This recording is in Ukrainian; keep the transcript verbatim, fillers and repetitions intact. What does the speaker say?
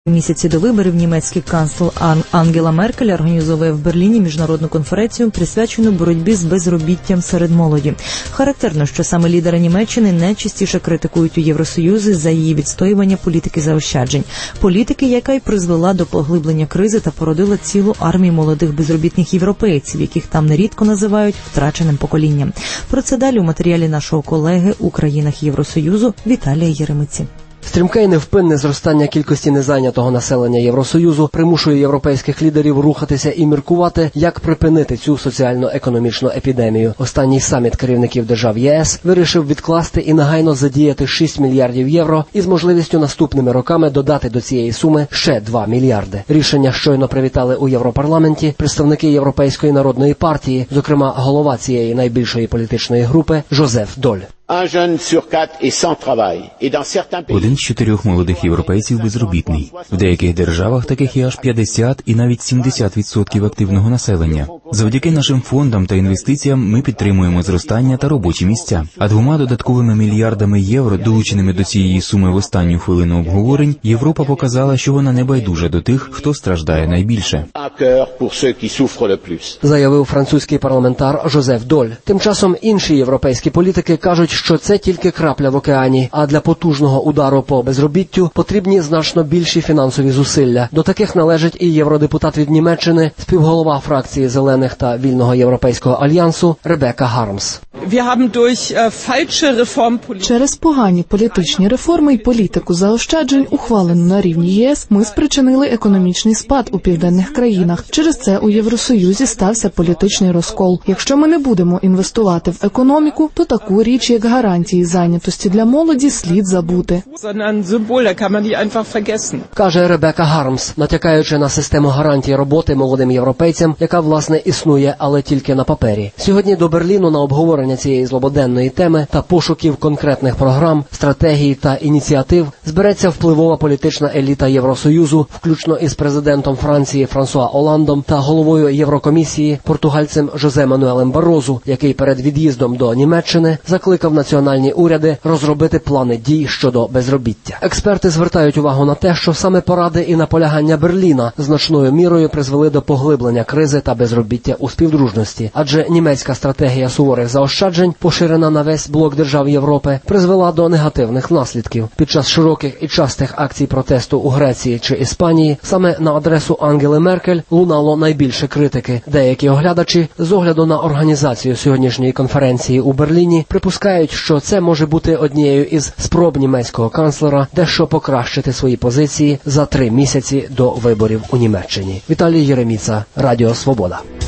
Місяці до виборів німецький канцлер Ангела Меркель організовує в Берліні міжнародну конференцію, присвячену боротьбі з безробіттям серед молоді. Характерно, що саме лідери Німеччини найчастіше критикують у Євросоюзі за її відстоювання політики заощаджень. Політики, яка й призвела до поглиблення кризи та породила цілу армію молодих безробітних європейців, яких там нерідко називають втраченим поколінням. Про це далі у матеріалі нашого колеги у країнах Євросоюзу Віталія Єремиці. Стрімке і невпинне зростання кількості незайнятого населення Євросоюзу примушує європейських лідерів рухатися і міркувати, як припинити цю соціально-економічну епідемію. Останній саміт керівників держав ЄС вирішив відкласти і негайно задіяти шість мільярдів євро із можливістю наступними роками додати до цієї суми ще два мільярди. Рішення щойно привітали у Європарламенті представники Європейської народної партії, зокрема голова цієї найбільшої політичної групи Жозеф Доль. Один з чотирьох молодих європейців безробітний. В деяких державах таких є аж п'ятдесят і навіть сімдесят відсотків активного населення. Завдяки нашим фондам та інвестиціям ми підтримуємо зростання та робочі місця. А двома додатковими мільярдами євро, долученими до цієї суми в останню хвилину обговорень, Європа показала, що вона не байдужа до тих, хто страждає найбільше. Заявив французький парламентар Жозеф Доль. Тим часом інші європейські політики кажуть, що це тільки крапля в океані, а для потужного удару по безробіттю потрібні значно більші фінансові зусилля. До таких належить і євродепутат від Німеччини, співголова фракції Зелених та Вільного Європейського альянсу Ребека Хармс. Через погані політичні реформи і політику заощаджень, ухвалену на рівні ЄС, ми спричинили економічний спад у південних країнах. Через це у Євросоюзі стався політичний розкол. Якщо ми не будемо інвестувати в економіку, то таку річ, як гарантії зайнятості для молоді, слід забути. Каже Ребека Хармс, натякаючи на систему гарантій роботи молодим європейцям, яка, власне, існує, але тільки на папері. Сьогодні до Берліну на обговорення цієї злободенної теми та пошуків конкретних програм, стратегій та ініціатив збереться впливова політична еліта Євросоюзу, включно із президентом Франції Франсуа Оландом та головою Єврокомісії португальцем Жозе Мануелем Барозу, який перед від'їздом до Німеччини закликав національні уряди розробити плани дій щодо безробіття. Експерти звертають увагу на те, що саме поради і наполягання Берліна значною мірою призвели до поглиблення кризи та безробіття у співдружності, адже німецька стратегія суворих заощаджень, поширена на весь блок держав Європи, призвела до негативних наслідків. Під час широких і частих акцій протесту у Греції чи Іспанії саме на адресу Ангели Меркель лунало найбільше критики. Деякі оглядачі з огляду на організацію сьогоднішньої конференції у Берліні припускають, що це може бути однією із спроб німецького канцлера дещо покращити свої позиції за три місяці до виборів у Німеччині. Віталій Єреміца, Радіо Свобода.